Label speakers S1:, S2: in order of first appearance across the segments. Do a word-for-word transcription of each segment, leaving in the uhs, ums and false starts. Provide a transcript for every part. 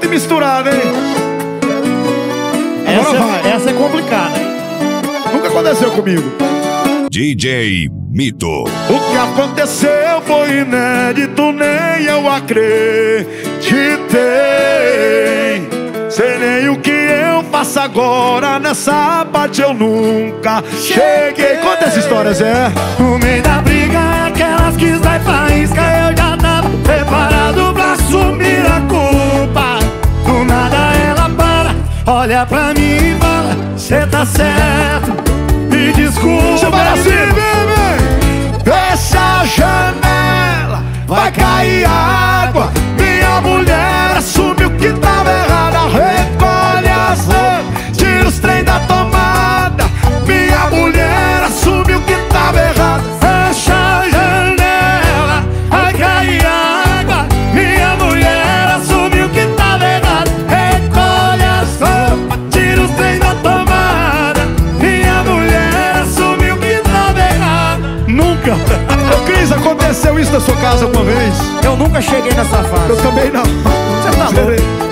S1: junto e misturado, hein? Agora
S2: essa,
S1: vai.
S2: Essa é complicada, hein?
S1: Nunca aconteceu comigo.
S3: D J Mito.
S1: O que aconteceu foi inédito, nem eu acreditei. Sei nem o que eu faço agora, nessa parte eu nunca cheguei. Conta essa história, Zé.
S2: No meio da briga, aquelas que sai faísca, eu já tava preparado pra assumir a culpa. Do nada ela para, olha pra mim e fala: cê tá certo, me desculpa.
S1: Você vai assim, bebê. Fecha a janela, vai cair água. Minha mulher assumiu que tava errada. Recolhe as roupas, tira os trem da tomada. Minha mulher assumiu que tava errada.
S2: Fecha a janela, vai cair água. Minha mulher assumiu que tava errado. Recolhe as roupas, tira os trem da tomada. Minha mulher assumiu que tava errado. Nunca.
S1: Ô Cris, aconteceu isso na sua casa uma vez?
S2: Eu nunca cheguei nessa fase.
S1: Eu também não.
S2: Você tá louco?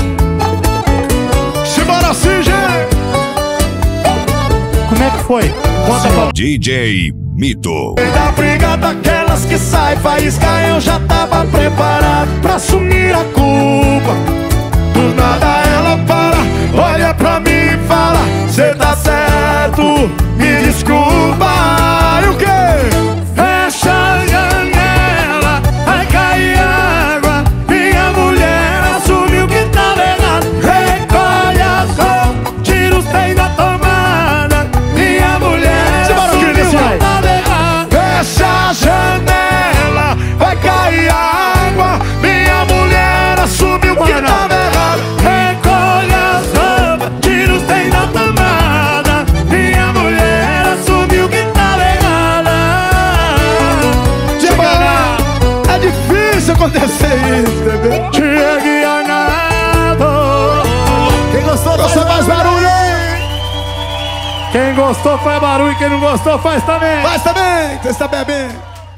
S1: Simbora assim, gente.
S2: Como é que foi? Conta pra...
S3: D J Mito.
S1: Da briga daquelas que sai faísca, eu já tava preparado pra assumir a culpa. Do nada ela para, olha pra mim e fala: cê tá certo, me desculpa. E o quê?
S2: Fecha a janela, vai cair água. Minha mulher assumiu que tava errado. Recolhe as roupas, tira os trem da tomada. Minha mulher assumiu que tava errado.
S1: Fecha a janela, vai cair água. Minha mulher assumiu que tava errado.
S2: Recolhe as roupas, tira os trem da tomada. Minha mulher assumiu que tava errada.
S1: É difícil acontecer isso, bebê.
S2: Chegue a nada.
S1: Quem gostou, faça mais barulho.
S2: Quem gostou faz barulho, quem não gostou faz também.
S1: Faz também, você está bebendo.